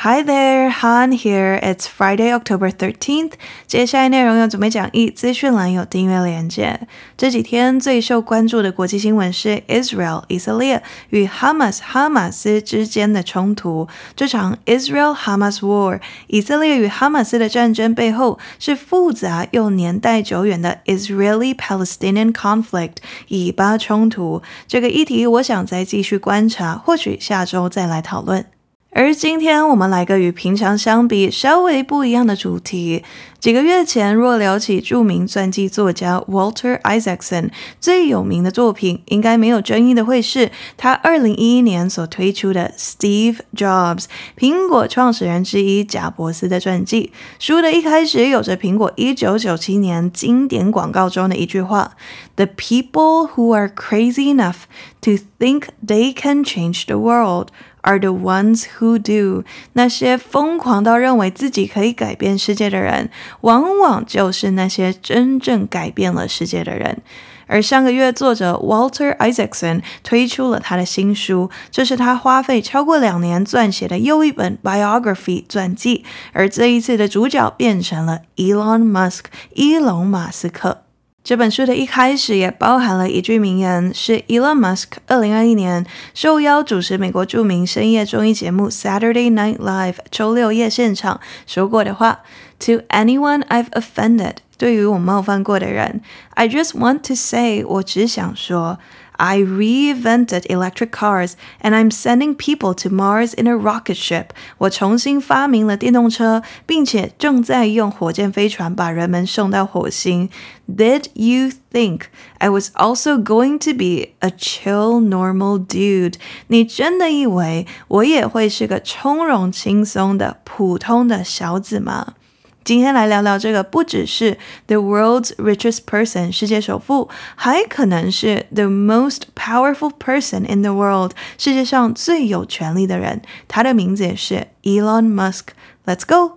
Hi there, Han here. It's Friday, October 13th. 接下来内容有准备讲义，资讯栏有订阅连结。这几天最受关注的国际新闻是 Israel 以色列与 Hamas 哈马斯之间的冲突。这场 Israel-Hamas War 以色列与哈马斯的战争背后是复杂又年代久远的 Israeli-Palestinian conflict 以巴冲突。这个议题我想再继续观察，或许下周再来讨论。而今天我们来个与平常相比稍微不一样的主题。几个月前，若聊起著名传记作家 Walter Isaacson， 最有名的作品应该没有争议的会是他2011年所推出的 Steve Jobs， 苹果创始人之一贾伯斯的传记。书的一开始有着苹果1997年经典广告中的一句话 ：“The people who are crazy enough to think they can change the world”are the ones who do. 那些疯狂到认为自己可以改变世界的人，往往就是那些真正改变了世界的人。而上个月，作者 Walter Isaacson 推出了他的新书，这是他花费超过2年撰写的又一本 biography 传记，而这一次的主角变成了 Elon Musk 伊隆马斯克。这本书的一开始也包含了一句名言，是 Elon Musk 2021年受邀主持美国著名深夜综艺节目 Saturday Night Live 周六夜现场说过的话 To anyone I've offended， 对于我冒犯过的人 I just want to say， 我只想说I reinvented electric cars and I'm sending people to Mars in a rocket ship. 我重新发明了电动车，并且正在用火箭飞船把人们送到火星。Did you think I was also going to be a chill normal dude? 你真的以为我也会是个从容轻松的普通的小子吗？今天来聊聊这个，不只是 the world's richest person 世界首富，还可能是 the most powerful person in the world 世界上最有权力的人，他的名字也是 Elon Musk。 Let's go！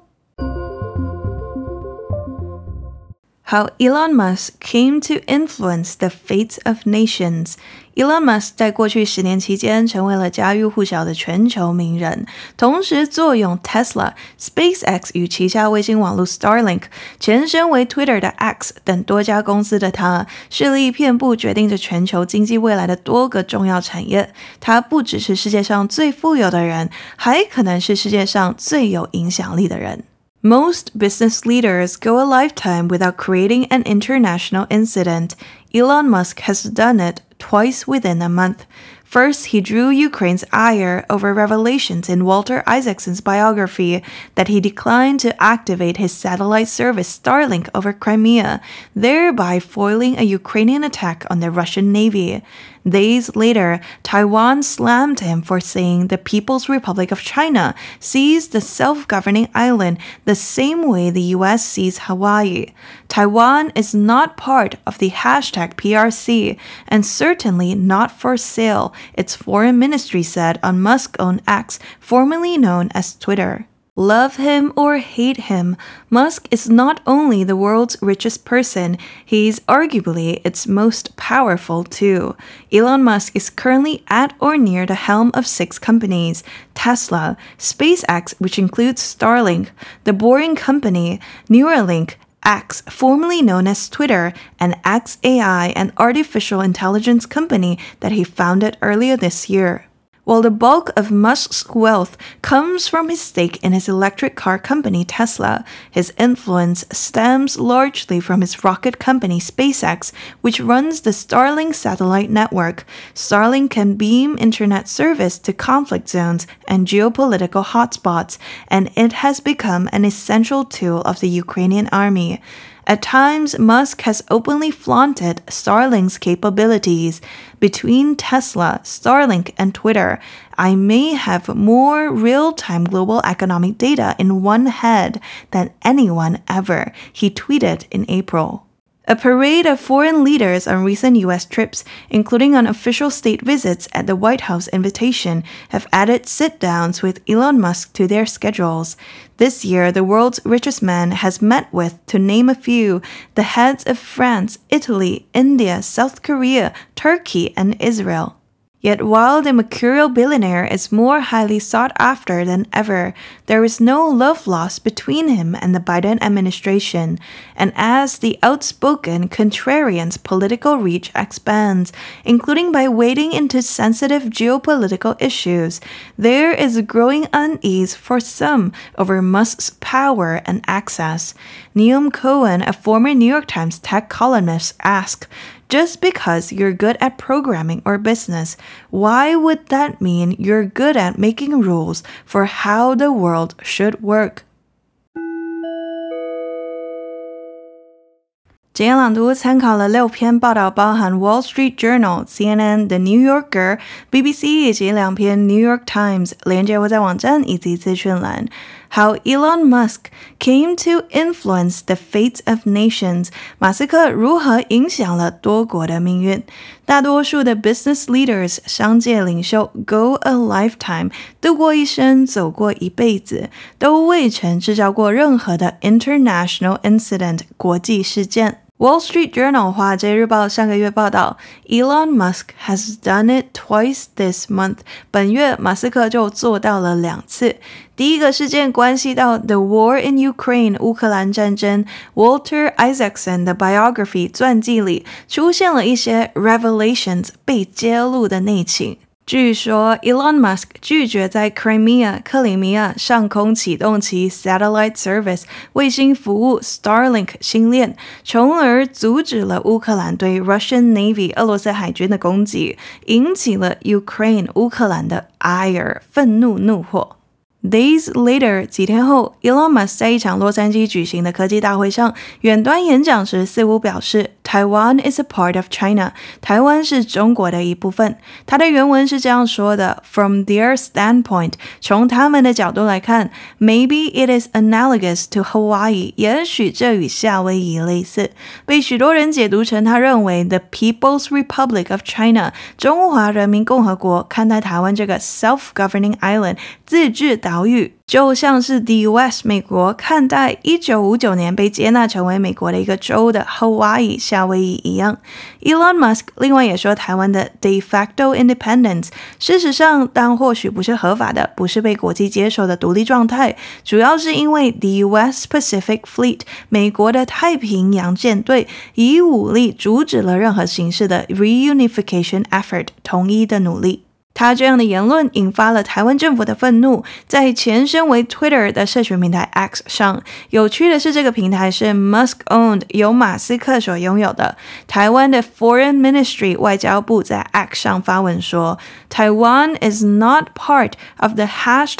How Elon Musk came to influence the fates of nations。 Elon Musk 在过去10年期间成为了家喻户晓的全球名人，同时坐拥 Tesla、SpaceX 与旗下卫星网络 Starlink， 前身为 Twitter 的 X 等多家公司的他，势力遍布决定着全球经济未来的多个重要产业。他不只是世界上最富有的人，还可能是世界上最有影响力的人。Most business leaders go a lifetime without creating an international incident. Elon Musk has done it twice within a month. First, he drew Ukraine's ire over revelations in Walter Isaacson's biography that he declined to activate his satellite service Starlink over Crimea, thereby foiling a Ukrainian attack on the Russian Navy. Days later, Taiwan slammed him for saying the People's Republic of China sees the self-governing island the same way the US sees Hawaii. Taiwan is not part of the hashtag PRC and certainly not for sale, its foreign ministry said on Musk-owned X, formerly known as Twitter. Love him or hate him, Musk is not only the world's richest person, he's arguably its most powerful too. Elon Musk is currently at or near the helm of 6 companies: Tesla, SpaceX, which includes Starlink, The Boring Company, Neuralink, X, formerly known as Twitter, and xAI, an artificial intelligence company that he founded earlier this year. While the bulk of Musk's wealth comes from his stake in his electric car company Tesla, his influence stems largely from his rocket company SpaceX, which runs the Starlink satellite network. Starlink can beam internet service to conflict zones and geopolitical hotspots, and it has become an essential tool of the Ukrainian army. At times, Musk has openly flaunted Starlink's capabilities. Between Tesla, Starlink, and Twitter, I may have more real-time global economic data in one head than anyone ever, he tweeted in April. A parade of foreign leaders on recent U.S. trips, including on official state visits at the White House invitation, have added sit-downs with Elon Musk to their schedules. This year, the world's richest man has met with, to name a few, the heads of France, Italy, India, South Korea, Turkey, and Israel. Yet while the mercurial billionaire is more highly sought after than ever, there is no love lost between him and the Biden administration. And as the outspoken contrarian's political reach expands, including by wading into sensitive geopolitical issues, there is growing unease for some over Musk's power and access. Neum Cohen, a former New York Times tech columnist, asked, just because you're good at programming or business, why would that mean you're good at making rules for how the world should work?今天朗读参考了6篇报道，包含 Wall Street Journal、CNN、The New Yorker、BBC 以及2篇 New York Times， 连结我在网站以及资讯栏。How Elon Musk came to influence the fates of nations， 马斯克如何影响了多国的命运。大多数的 business leaders 商界领袖 go a lifetime 度过一生，走过一辈子，都未曾制造过任何的 international incident 国际事件。Wall Street Journal 华尔街日报上个月报道 Elon Musk has done it twice this month， 本月马斯克就做到了2次。第一个事件关系到 The War in Ukraine 乌克兰战争， Walter Isaacson 的 biography 传记里出现了一些 revelations 被揭露的内情。据说 Elon Musk 拒绝在 Crimea 克里米亚上空启动其 satellite service 卫星服务 Starlink 星链，从而阻止了乌克兰对 Russian Navy 俄罗斯海军的攻击，引起了 Ukraine 乌克兰的 ire 愤怒怒火。Days later， 几天后 Elon Musk 在一场洛杉矶举行的科技大会上远端演讲时似乎表示 Taiwan is a part of China， 台湾是中国的一部分。他的原文是这样说的 From their standpoint， 从他们的角度来看 Maybe it is analogous to Hawaii， 也许这与夏威夷类似。被许多人解读成他认为 The People's Republic of China， 中华人民共和国看待台湾这个 self-governing island 自治岛屿，就像是 the US 美国看待1959年被接纳成为美国的一个州的 Hawaii 夏威夷一样。Elon Musk 另外也说台湾的 de facto independence 事实上但或许不是合法的，不是被国际接受的独立状态，主要是因为 the US Pacific Fleet 美国的太平洋舰队以武力阻止了任何形式的 reunification effort 统一的努力。他这样的言论引发了台湾政府的愤怒，在前身为 Twitter 的社群平台 X 上，有趣的是这个平台是 Musk-owned 由马斯克所拥有的。台湾的 Foreign Ministry 外交部在 X 上发文说 Taiwan is not part of the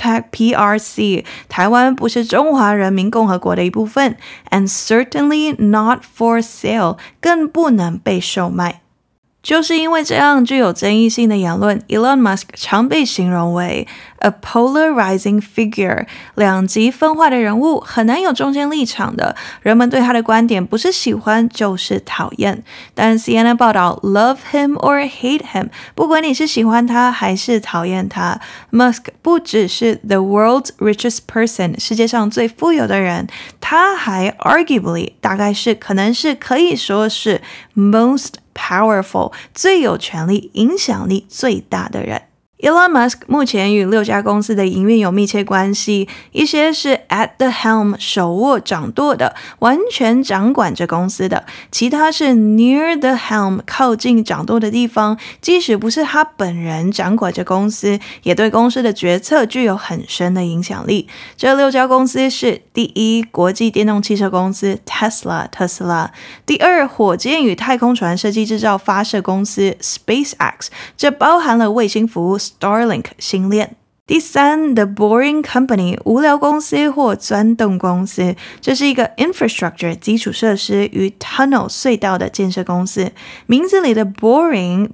#PRC， 台湾不是中华人民共和国的一部分 and certainly not for sale， 更不能被售卖。就是因为这样具有争议性的言论 Elon Musk 常被形容为 a polarizing figure， 两极分化的人物，很难有中间立场的，人们对他的观点不是喜欢就是讨厌。但 CNN 报道 love him or hate him， 不管你是喜欢他还是讨厌他， Musk 不只是 the world's richest person 世界上最富有的人，他还 arguably 大概是可能是可以说是 most powerful 最有权力影响力最大的人。Elon Musk 目前与6家公司的营运有密切关系，一些是 at the helm 手握掌舵的，完全掌管着公司的，其他是 near the helm 靠近掌舵的地方，即使不是他本人掌管着公司，也对公司的决策具有很深的影响力。这6家公司是第一，国际电动汽车公司 Tesla 特斯拉；第二，火箭与太空船设计制造发射公司 SpaceX， 这包含了卫星服务Starlink 星链。第三 The Boring Company 无聊公司或钻洞公司，这是一个 infrastructure 基础设施与 tunnel 隧道的建设公司。名字里的 boring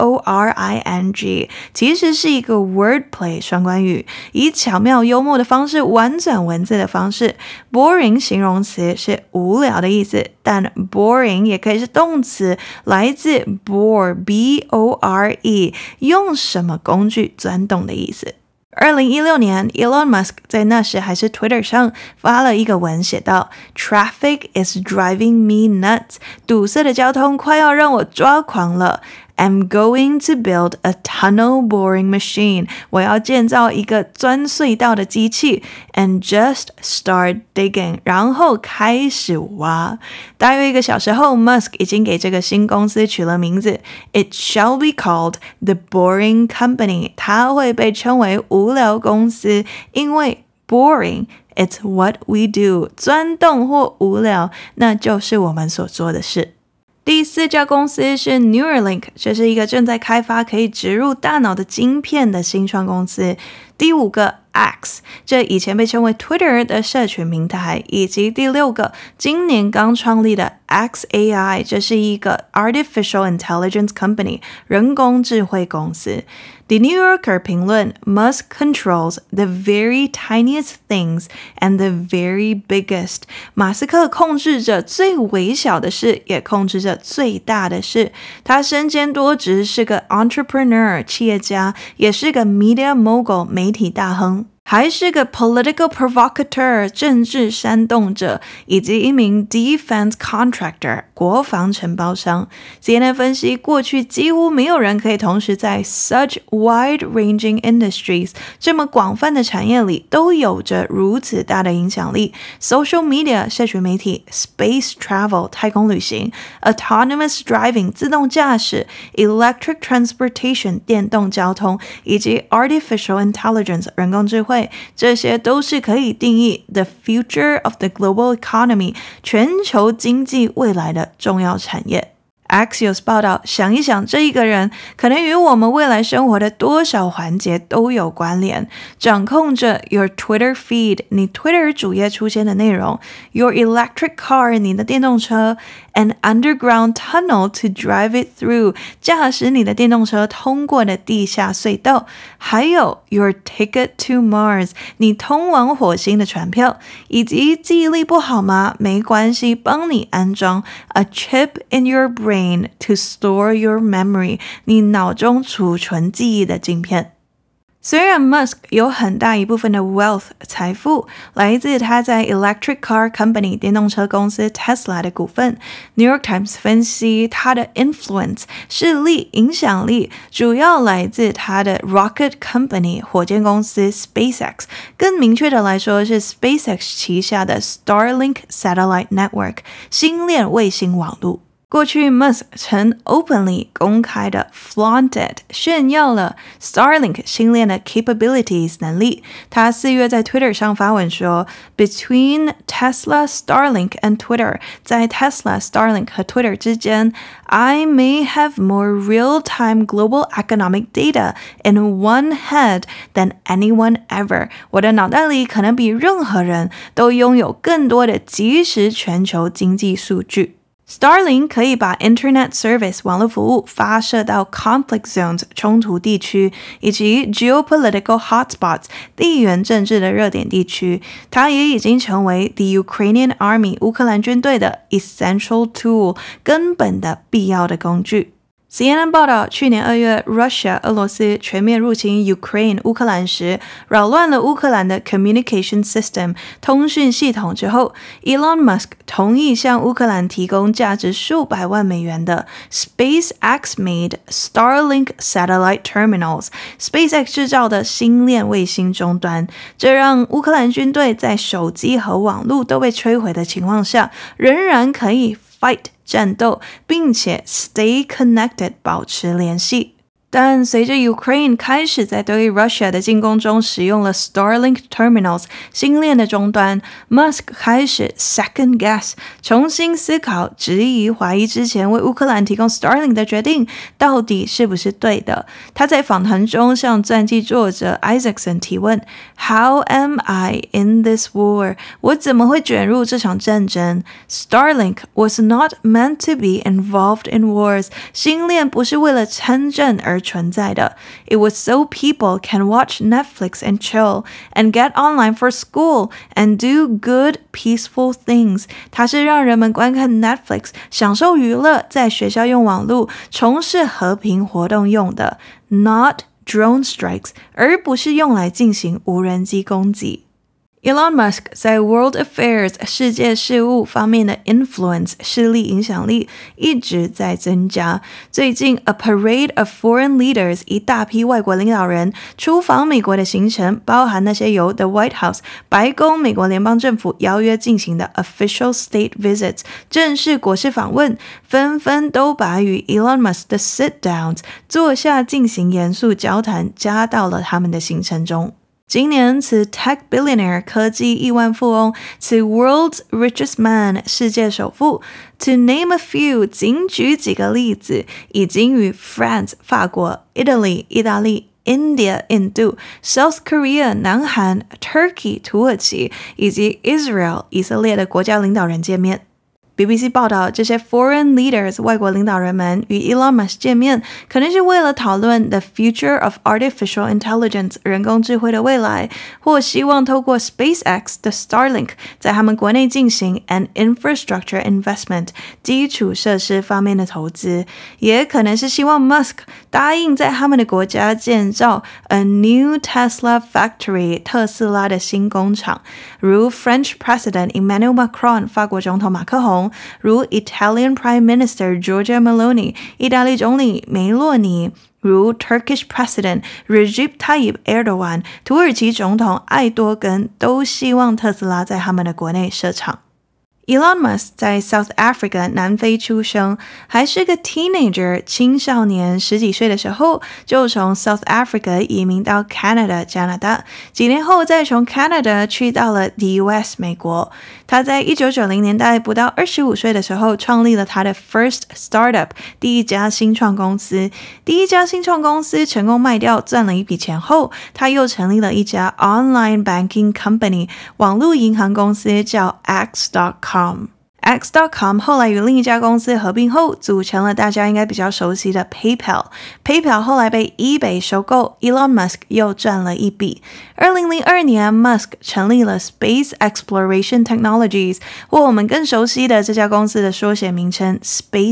B-O-R-I-N-G 其实是一个 wordplay 双关语，以巧妙幽默的方式婉转文字的方式。boring 形容词是无聊的意思，但 boring 也可以是动词，来自 bore B-O-R-E 用什么工具钻洞的意思。2016年 Elon Musk 在那时还是 Twitter 上发了一个文，写道 Traffic is driving me nuts， 堵塞的交通快要让我抓狂了。 I'm going to build a tunnel boring machine. 我要建造一个钻隧道的机器 and just start digging. 然后开始挖。大约1个小时后 Musk 已经给这个新公司取了名字 It shall be called the Boring Company. 它会被称为无聊公司，因为 boring, it's what we do. 钻洞或无聊，那就是我们所做的事。第4家公司是 Neuralink， 这是一个正在开发可以植入大脑的晶片的新创公司。第5个 X， 这以前被称为 Twitter 的社群平台，以及第6个今年刚创立的 xAI， 这是一个 Artificial Intelligence Company， 人工智慧公司。The New Yorker 评论 Musk controls the very tiniest things and the very biggest. 马斯克控制着最微小的事，也控制着最大的事。他身兼多职，是个 entrepreneur 企业家，也是个 media mogul 媒体大亨。还是个 political provocateur 政治煽动者，以及一名 defense contractor 国防承包商。CNN 分析，过去几乎没有人可以同时在 such wide-ranging industries 这么广泛的产业里都有着如此大的影响力。social media 社群媒体 space travel 太空旅行 autonomous driving 自动驾驶 electric transportation 电动交通，以及 artificial intelligence 人工智慧，这些都是可以定义 the future of the global economy 全球经济未来的重要产业。Axios 报道，想一想，这一个人可能与我们未来生活的多少环节都有关联，掌控着 your Twitter feed 你 Twitter 主页出现的内容 your electric car 你的电动车 an underground tunnel to drive it through 驾驶你的电动车通过的地下隧道，还有 your ticket to Mars 你通往火星的船票，以及记忆力不好吗？没关系，帮你安装 a chip in your brain to store your memory 你脑中储存记忆的晶片。虽然 Musk 有很大一部分的 wealth 财富来自他在 Electric Car Company 电动车公司 Tesla 的股份， New York Times 分析他的 influence 势力影响力主要来自他的 Rocket Company 火箭公司 SpaceX， 更明确的来说是 SpaceX 旗下的 Starlink Satellite Network 星链卫星网路。过去 Musk 曾 openly 公开的 flaunted 炫耀了 Starlink 星链的 capabilities 能力。他4月在 Twitter 上发文说 Between Tesla, Starlink and Twitter 在 Tesla, Starlink 和 Twitter 之间 I may have more real-time global economic data in one head than anyone ever 我的脑袋里可能比任何人都拥有更多的即时全球经济数据。Starlink 可以把 Internet Service 网络服务发射到 conflict zones 冲突地区，以及 geopolitical hotspots 地缘政治的热点地区。它也已经成为 the Ukrainian Army 乌克兰军队的 essential tool 根本的必要的工具。CNN 报道，去年2月 Russia 俄罗斯全面入侵 Ukraine 乌克兰时，扰乱了乌克兰的 communication system 通讯系统之后， Elon Musk 同意向乌克兰提供价值数百万美元的 SpaceX-made Starlink satellite terminals SpaceX 制造的星链卫星终端，这让乌克兰军队在手机和网络都被摧毁的情况下，仍然可以 fight战斗，并且 stay connected 保持联系。但随着 Ukraine 开始在对 Russia 的进攻中使用了 Starlink Terminals 星链的终端， Musk 开始 second guess 重新思考、质疑、怀疑之前为乌克兰提供 Starlink 的决定到底是不是对的。他在访谈中向传记作者 Isaacson 提问 How am I in this war? 我怎么会卷入这场战争？ Starlink was not meant to be involved in wars 星链不是为了参战而存在的。 It was so people can watch Netflix and chill and get online for school and do good peaceful things 它是让人们观看 Netflix 享受娱乐，在学校用网络从事和平活动用的， not drone strikes 而不是用来进行无人机攻击。 Elon Musk 在 World Affairs 世界事务方面的 influence 势力影响力一直在增加。最近 A parade of foreign leaders 一大批外国领导人出访美国的行程，包含那些由 The White House 白宫美国联邦政府邀约进行的 official state visits 正式国事访问，纷纷都把与 Elon Musk 的 sit downs 坐下进行严肃交谈加到了他们的行程中。今年此 tech billionaire 科技亿万富翁，此 world's richest man 世界首富 to name a few 仅举几个例子，已经与 France 法国 Italy 意大利India 印度 South Korea 南韩 Turkey 土耳其以及 Israel 以色列的国家领导人见面。BBC 报道，这些 foreign leaders 外国领导人们与 Elon Musk 见面，可能是为了讨论 the future of artificial intelligence 人工智慧的未来，或希望透过 SpaceX 的 Starlink 在他们国内进行 an infrastructure investment 基础设施方面的投资，也可能是希望 Musk 答应在他们的国家建造 a new Tesla factory 特斯拉的新工厂，如 French President Emmanuel Macron 法国总统马克宏，如 Italian Prime Minister Giorgia Meloni 意大利总理梅洛尼，如 Turkish President Recep Tayyip Erdogan 土耳其总统艾多根，都希望特斯拉在他们的国内设厂。Elon Musk 在 South Africa 南非出生，还是个 teenager 青少年十几岁的时候，就从 South Africa 移民到 Canada 加拿大，几年后再从 Canada 去到了 the US 美国。他在1990年代不到25岁的时候，创立了他的 first startup 第一家新创公司。第一家新创公司成功卖掉，赚了一笔钱后，他又成立了一家 online banking company 网络银行公司，叫 X.com。X.com 后来与另一家公司合并后，组成了大家应该比较熟悉的 PayPal。PayPal 后来被 eBay 收购， Elon Musk 又赚了一笔。2002年 Musk 成立了 Space Exploration Technologies， 或我们更熟悉的这家公司的缩写名称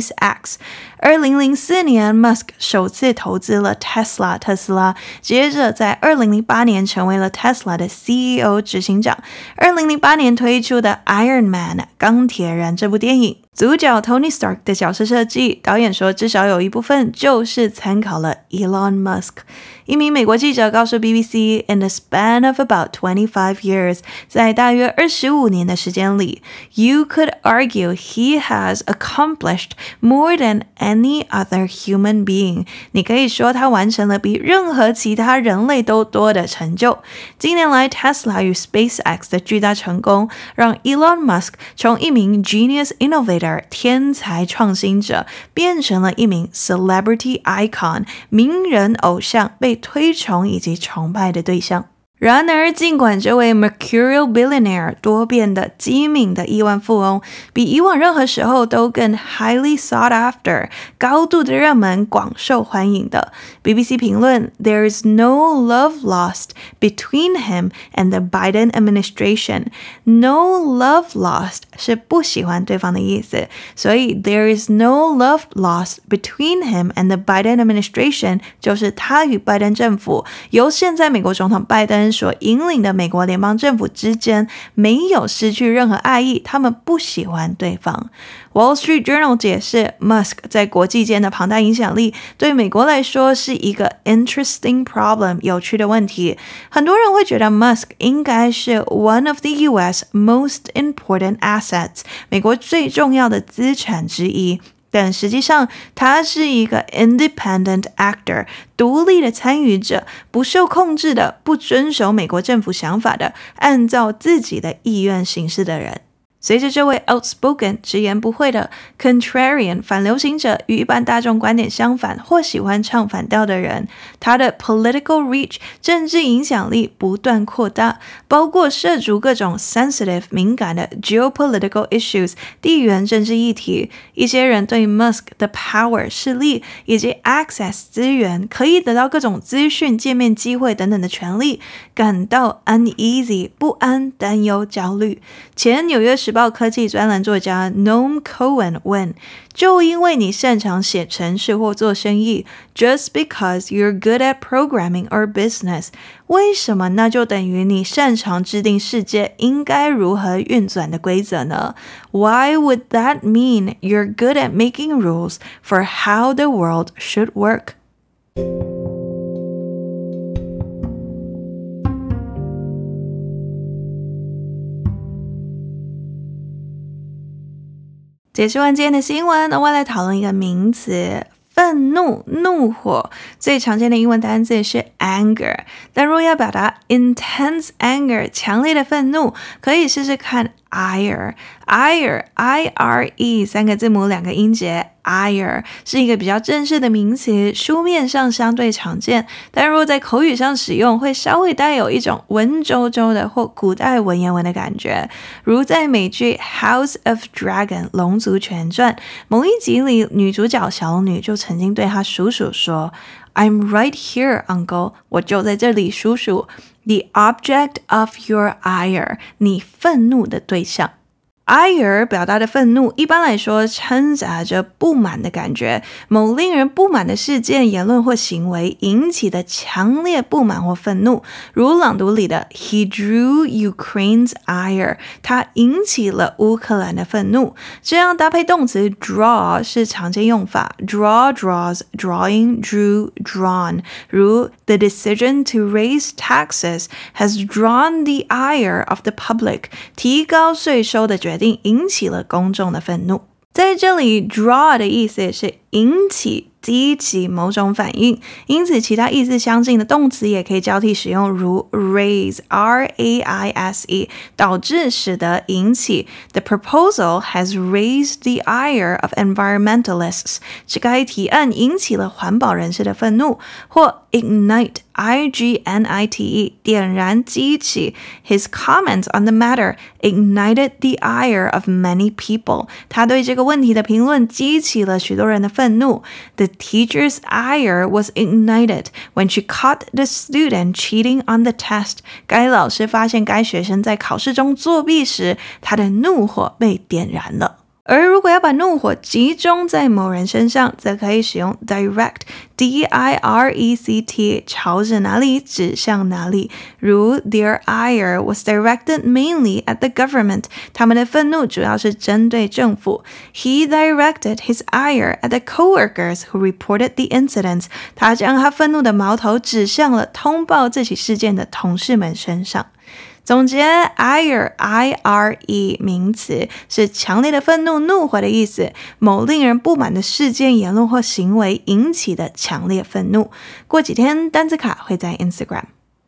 SpaceX。2004年 Musk 首次投资了 Tesla 特斯拉，接着在2008年成为了 Tesla 的 CEO 执行长。2008年推出的 Iron Man 钢铁人这部电影，主角 Tony Stark 的角色设计，导演说至少有一部分就是参考了 Elon Musk。一名美国记者告诉 BBC in the span of about 25 years 在大约25年的时间里 you could argue he has accomplished more than any other human being 你可以说他完成了比任何其他人类都多的成就。近年来 Tesla 与 SpaceX 的巨大成功让 Elon Musk 从一名 genius innovator 天才创新者变成了一名 celebrity icon 名人偶像，被推崇以及崇拜的对象。然而，尽管这位 Mercurial billionaire 多变的机敏的亿万富翁比以往任何时候都更 highly sought after 高度的热门广受欢迎的 BBC 评论 There is no love lost between him and the Biden administration No love lost 是不喜欢对方的意思，所以 There is no love lost between him and the Biden administration 就是他与拜登政府由现在美国总统拜登所引领的美国联邦政府之间没有失去任何爱意，他们不喜欢对方。Wall Street Journal 解释 Musk 在国际间的庞大影响力对美国来说是一个 interesting problem 有趣的问题。很多人会觉得 Musk 应该是 one of the US most important assets 美国最重要的资产之一，但实际上他是一个 independent actor 独立的参与者，不受控制的，不遵守美国政府想法的，按照自己的意愿行事的人。随着这位 outspoken 直言不讳的 contrarian 反流行者与一般大众观点相反或喜欢唱反调的人，他的 political reach 政治影响力不断扩大，包括涉足各种 sensitive 敏感的 geopolitical issues 地缘政治议题。一些人对 Musk 的 power 势力以及 access 资源可以得到各种资讯见面机会等等的权利感到 uneasy 不安担忧焦虑。前纽约时报报科技专栏作家 Noam Cohen 问，就因为你擅长写程式或做生意 just because you're good at programming or business， 为什么那就等于你擅长制定世界应该如何运转的规则呢？ Why would that mean you're good at making rules for how the world should work?解释完今天的新闻，我来讨论一个名词，愤怒、怒火。最常见的英文单字是 anger， 但如果要表达 intense anger 强烈的愤怒，可以试试看 ire I-R-E 三个字母两个音节， ire 是一个比较正式的名词，书面上相对常见，但如果在口语上使用，会稍微带有一种文绉绉的或古代文言文的感觉。如在美剧 House of Dragon 龙族全传某一集里，女主角小龙女就曾经对她叔叔说， I'm right here, uncle， 我就在这里，叔叔。The object of your ire， 你愤怒的对象。ire 表达的愤怒一般来说掺杂着不满的感觉，某令人不满的事件、言论或行为引起的强烈不满或愤怒，如朗读里的 He drew Ukraine's ire， 他引起了乌克兰的愤怒。这样搭配动词 draw 是常见用法， draw draws drawing drew drawn， 如 The decision to raise taxes has drawn the ire of the public， 提高税收的决定引起了公众的愤怒。在这里 draw 的意思是引起、激起某种反应，因此其他意思相近的动词也可以交替使用，如 raise R-A-I-S-E 导致、使得、引起。 The proposal has raised the ire of environmentalists， 这该提案引起了环保人士的愤怒。或 ignite I-G-N-I-T-E 点燃、激起。 His comments on the matter ignited the ire of many people， 他对这个问题的评论激起了许多人的愤怒。 The teacher's ire was ignited when she caught the student cheating on the test， 该老师发现该学生在考试中作弊时，他的怒火被点燃了。而如果要把怒火集中在某人身上，则可以使用 direct D-I-R-E-C-T 朝着哪里指向哪里，如 Their ire was directed mainly at the government， 他们的愤怒主要是针对政府。 He directed his ire at the coworkers who reported the incidents， 他将他愤怒的矛头指向了通报这起事件的同事们身上。总结 ire I-R-E 名词是强烈的愤怒、怒火的意思，某令人不满的事件、言论或行为引起的强烈愤怒。过几天单字卡会在 Instagram。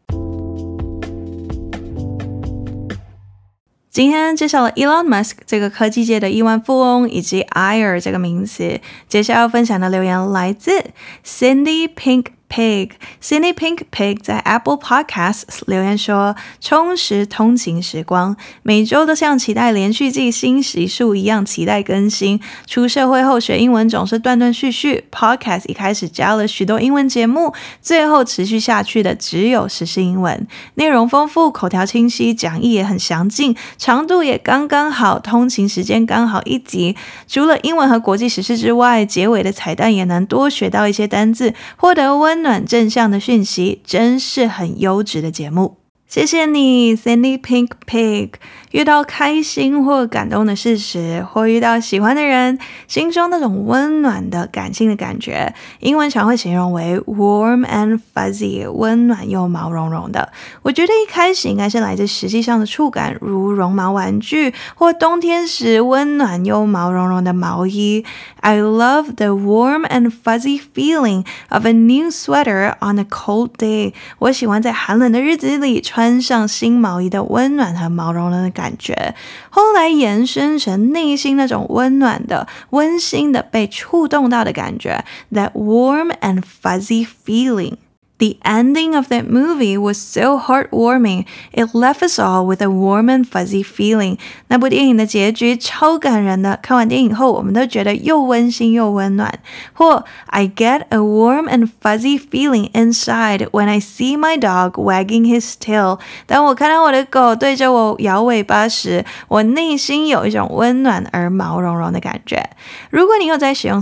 今天介绍了 Elon Musk 这个科技界的亿万富翁，以及 ire 这个名词。接下来要分享的留言来自 Cindy Pink Pig。Cindy Pink Pig 在 Apple Podcasts 留言说，充实通勤时光，每周都像期待连续季新集数一样期待更新。出社会后学英文总是断断续续， Podcast 一开始加了许多英文节目，最后持续下去的只有时事英文。内容丰富，口条清晰，讲义也很详尽，长度也刚刚好，通勤时间刚好一集。除了英文和国际时事之外，结尾的彩蛋也能多学到一些单字，获得温暖正向的讯息，真是很优质的节目。谢谢你 Cindy Pink Pig。 遇到开心或感动的事时，或遇到喜欢的人，心中那种温暖的感性的感觉，英文常会形容为 warm and fuzzy， 温暖又毛茸茸的。我觉得一开始应该是来自实际上的触感，如绒毛玩具，或冬天时温暖又毛茸茸的毛衣。 I love the warm and fuzzy feeling of a new sweater on a cold day。 我喜欢在寒冷的日子里穿上新毛衣的温暖和毛茸茸的感觉，后来延伸成内心那种温暖的、温馨的被触动到的感觉， That warm and fuzzy feeling。 The ending of that movie was so heartwarming, it left us all with a warm and fuzzy feeling. 那部电影的结局超感人的，看完电影后我们都觉得又温馨又温暖。或 I get a warm and fuzzy feeling inside when I see my dog wagging his tail. 当我看到我的狗对着我摇尾巴时，我内心有一种温暖而毛茸茸的感觉。如果你有在使用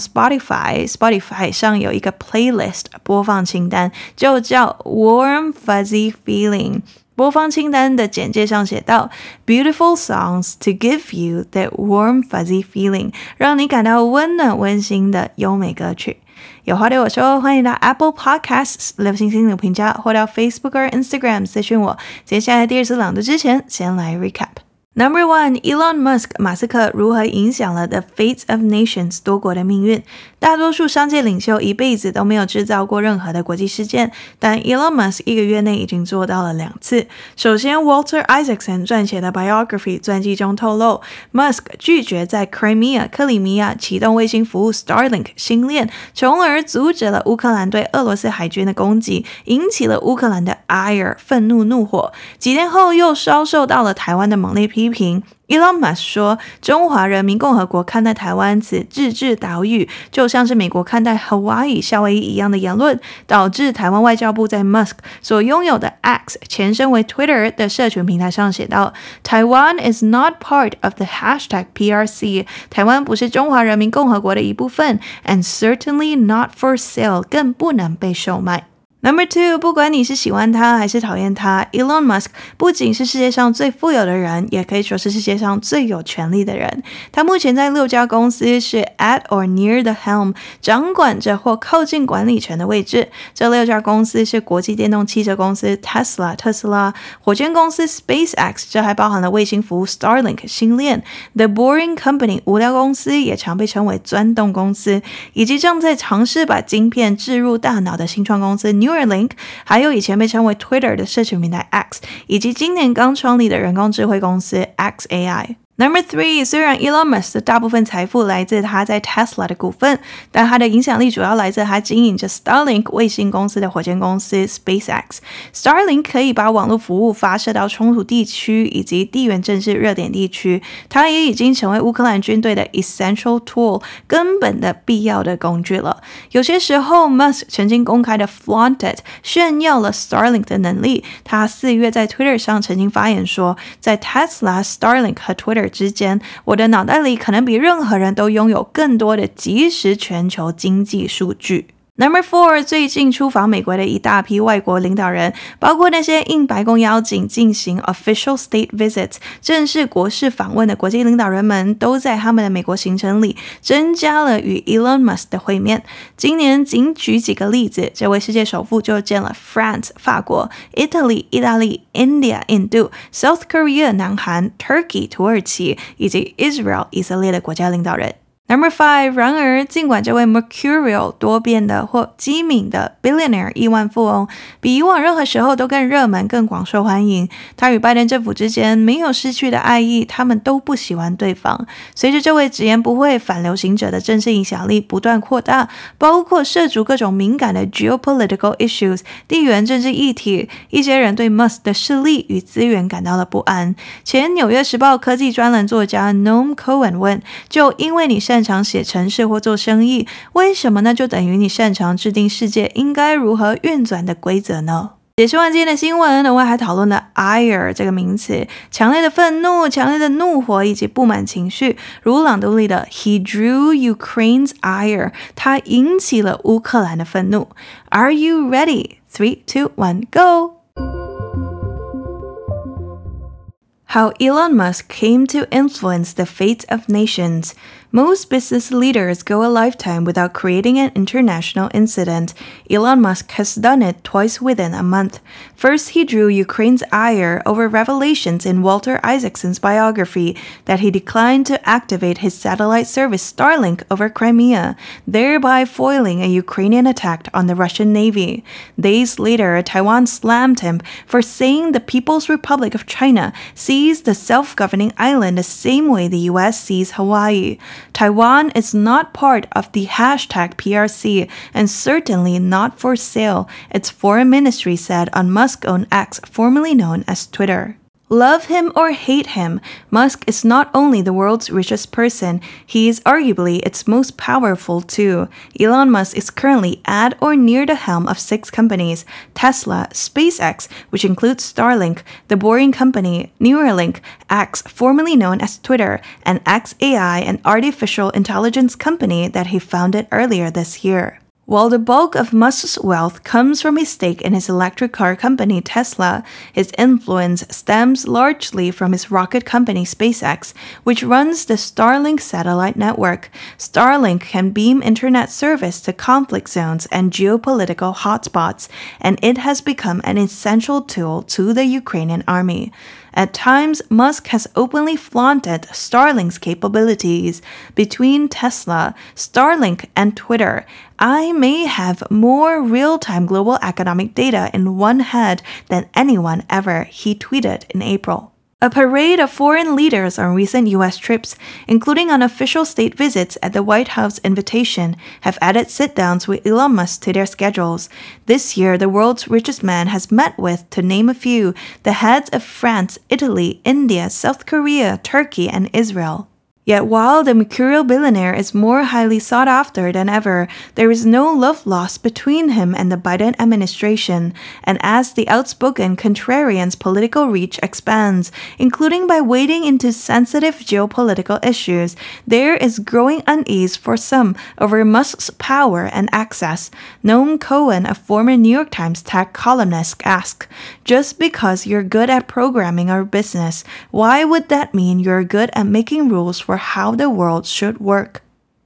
Spotify 上有一个 playlist 播放清单，就叫 Warm Fuzzy Feeling。播放清单的简介上写道 Beautiful songs to give you that warm fuzzy feeling， 让你感到温暖温馨的优美歌曲。有话对我说，欢迎到 Apple Podcasts 留星星的评价，或到 Facebook 或 Instagram 私讯我。接下来第二次朗读之前，先来 recap。Number 1, Elon Musk 马斯克如何影响了 The Fates of Nations 多国的命运。大多数商界领袖一辈子都没有制造过任何的国际事件，但 Elon Musk 1个月内已经做到了2次。首先 Walter Isaacson 撰写的 Biography 传记中透露， Musk 拒绝在 Crimea 克里米亚启动卫星服务 Starlink 星链，从而阻止了乌克兰对俄罗斯海军的攻击，引起了乌克兰的 ire 愤怒怒火。几天后又遭受到了台湾的猛烈批评。Elon Musk 说，中华人民共和国看待台湾此自治岛屿，就像是美国看待 Hawaii 夏威夷一样的言论，导致台湾外交部在 Musk 所拥有的 X 前身为 Twitter 的社群平台上写道 Taiwan is not part of the hashtag PRC， 台湾不是中华人民共和国的一部分 and certainly not for sale， 更不能被售卖。Number 2, 不管你是喜欢他还是讨厌他， Elon Musk 不仅是世界上最富有的人，也可以说是世界上最有权力的人。他目前在6家公司是 at or near the helm， 掌管着或靠近管理权的位置。这6家公司是国际电动汽车公司 Tesla 特斯拉，火箭公司 SpaceX， 这还包含了卫星服务 Starlink 星链， The Boring Company 无聊公司，也常被称为钻洞公司，以及正在尝试把晶片置入大脑的新创公司Neuralink， 还有以前被称为 Twitter 的社群平台 X， 以及今年刚创立的人工智慧公司 xAI。Number 3, 虽然 Elon Musk 的大部分财富来自他在 Tesla 的股份，但他的影响力主要来自他经营着 Starlink 卫星公司的火箭公司 SpaceX。Starlink 可以把网络服务发射到冲突地区以及地缘政治热点地区，它也已经成为乌克兰军队的 essential tool， 根本的必要的工具了。有些时候 Musk 曾经公开的 flaunted 炫耀了 Starlink 的能力。他4月在 Twitter 上曾经发言说，在 Tesla、Starlink 和 Twitter之间，我的脑袋里可能比任何人都拥有更多的即时全球经济数据。Number 4, 最近出访美国的一大批外国领导人，包括那些应白宫邀请进行 official state visits 正式国事访问的国际领导人们，都在他们的美国行程里增加了与 Elon Musk 的会面。今年仅举几个例子，这位世界首富就见了 France 法国、 Italy 意大利、 India 印度、 South Korea 南韩、 Turkey 土耳其以及 Israel 以色列的国家领导人。Number 5, 然而尽管这位 mercurial 多变的或机敏的 billionaire 亿万富翁比以往任何时候都更热门更广受欢迎，他与拜登政府之间没有失去的爱意，他们都不喜欢对方。随着这位直言不讳反流行者的政治影响力不断扩大，包括涉足各种敏感的 geopolitical issues 地缘政治议题，一些人对 Musk 的势力与资源感到了不安。前纽约时报科技专栏作家 Noam Cohen 问，就因为你擅长写程式或做生意，为什么呢？就等于你擅长制定世界应该如何运转的规则呢？解释完今天的新闻，我还讨论了 ire 这个名词，强烈的愤怒、强烈的怒火以及不满情绪，如朗读里的 He drew Ukraine's ire， 他引起了乌克兰的愤怒。Are you ready? 3, 2, 1, go!How Elon Musk came to influence the fate of nations. Most business leaders go a lifetime without creating an international incident. Elon Musk has done it twice within a month. First, he drew Ukraine's ire over revelations in Walter Isaacson's biography that he declined to activate his satellite service Starlink over Crimea, thereby foiling a Ukrainian attack on the Russian Navy. Days later, Taiwan slammed him for saying the People's Republic of China sees the self-governing island the same way the US sees Hawaii. Taiwan is not part of the hashtag PRC and certainly not for sale, its foreign ministry said on Musk-owned X, formerly known as Twitter. Love him or hate him, Musk is not only the world's richest person, he is arguably its most powerful too. Elon Musk is currently at or near the helm of 6 companies: Tesla, SpaceX, which includes Starlink, The Boring Company, Neuralink, X, formerly known as Twitter, and xAI, an artificial intelligence company that he founded earlier this year. While the bulk of Musk's wealth comes from his stake in his electric car company Tesla, his influence stems largely from his rocket company SpaceX, which runs the Starlink satellite network. Starlink can beam internet service to conflict zones and geopolitical hotspots, and it has become an essential tool to the Ukrainian army. At times, Musk has openly flaunted Starlink's capabilities. Between Tesla, Starlink, and Twitter, I may have more real-time global economic data in one head than anyone ever, he tweeted in April. A parade of foreign leaders on recent U.S. trips, including unofficial state visits at the White House invitation, have added sit-downs with Elon Musk to their schedules. This year, the world's richest man has met with, to name a few, the heads of France, Italy, India, South Korea, Turkey, and Israel. Yet while the mercurial billionaire is more highly sought after than ever, there is no love lost between him and the Biden administration. And as the outspoken contrarian's political reach expands, including by wading into sensitive geopolitical issues, there is growing unease for some over Musk's power and access. Noam Cohen, a former New York Times tech columnist, asked, "Just because you're good at programming our business, why would that mean you're good at making rules for how the world should work?"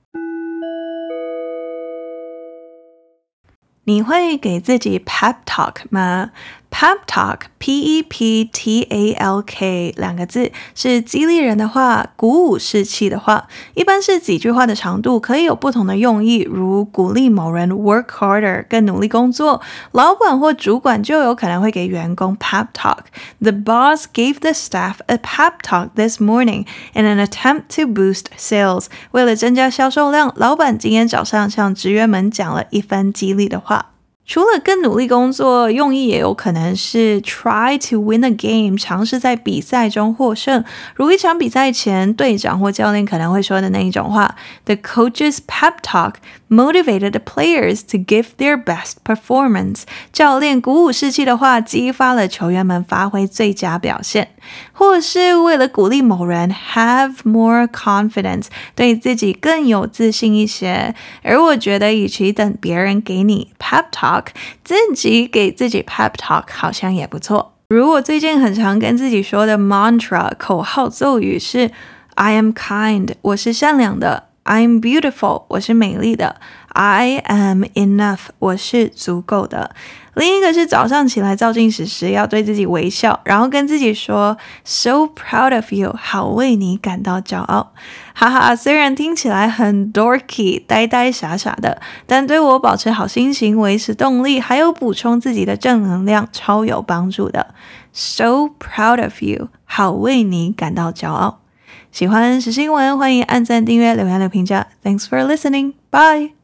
你会给自己 pep talk 吗？ Pep talk, P-E-P-T-A-L-K 两个字是激励人的话，鼓舞士气的话，一般是几句话的长度，可以有不同的用意，如鼓励某人 work harder 更努力工作，老板或主管就有可能会给员工 pep talk. The boss gave the staff a pep talk this morning in an attempt to boost sales. 为了增加销售量，老板今天早上向职员们讲了一番激励的话。除了更努力工作，用意也有可能是 try to win a game， 尝试在比赛中获胜。如一场比赛前，队长或教练可能会说的那一种话 ：The coach's pep talk motivated the players to give their best performance. 教练鼓舞士气的话，激发了球员们发挥最佳表现。或是为了鼓励某人 have more confidence， 对自己更有自信一些。而我觉得与其等别人给你 pep talk， 自己给自己 pep talk 好像也不错。如我最近很常跟自己说的 mantra 口号奏语是 I am kind， 我是善良的， I'm beautiful， 我是美丽的， I am enough， 我是足够的。另一个是早上起来照镜时要对自己微笑，然后跟自己说 So proud of you， 好为你感到骄傲。哈哈，虽然听起来很 dorky， 呆呆傻傻的，但对我保持好心情、维持动力，还有补充自己的正能量超有帮助的。So proud of you， 好为你感到骄傲。喜欢时新闻，欢迎按赞、订阅、留言、评价。Thanks for listening. Bye.